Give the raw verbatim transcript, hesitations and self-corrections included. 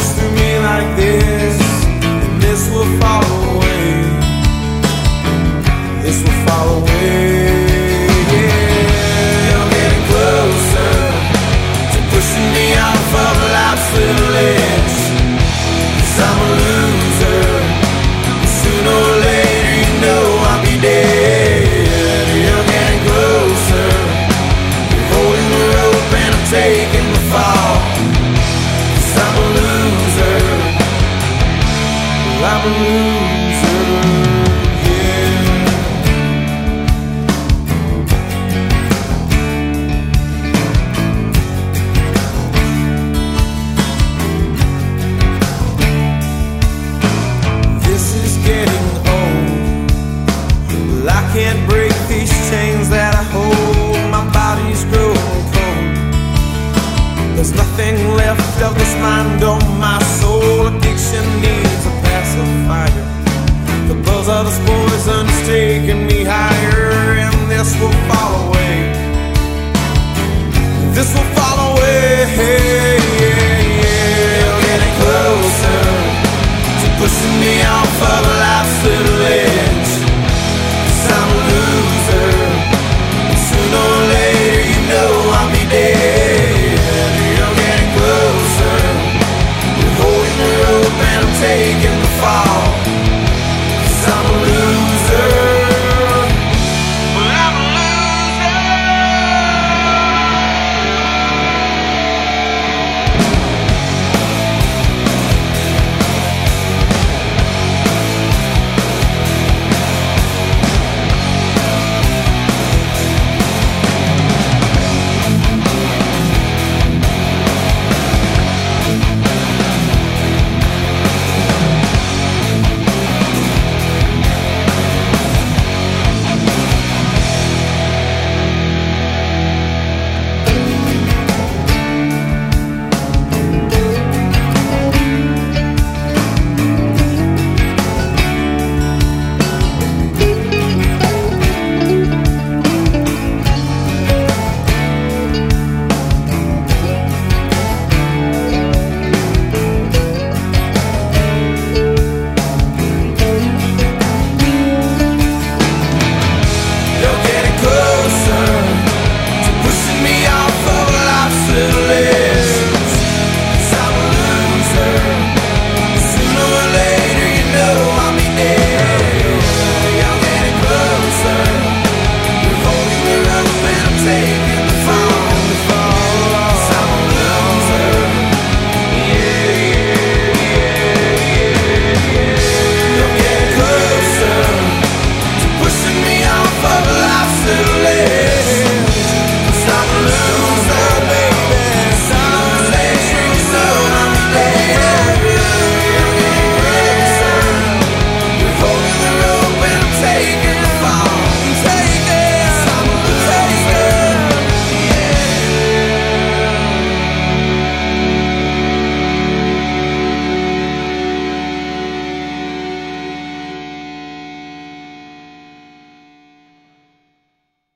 goes through me like this, and this will fall away. This will fall away. Yeah, you're getting closer to pushing me off of life's little edge. 'Cause I'm a loser. Sooner or later, you know I'll be dead. You're getting closer. You're holding the rope and I'm taking the fall. 'Cause I'm a loser. I'm a loser, yeah. This is getting old. Well, I can't break these chains that I hold. My body's growing cold. There's nothing left of this mind on my soul. Addiction needs a pacifier. The buzz of this poison's taking me higher, and this will fall away. This will fall away.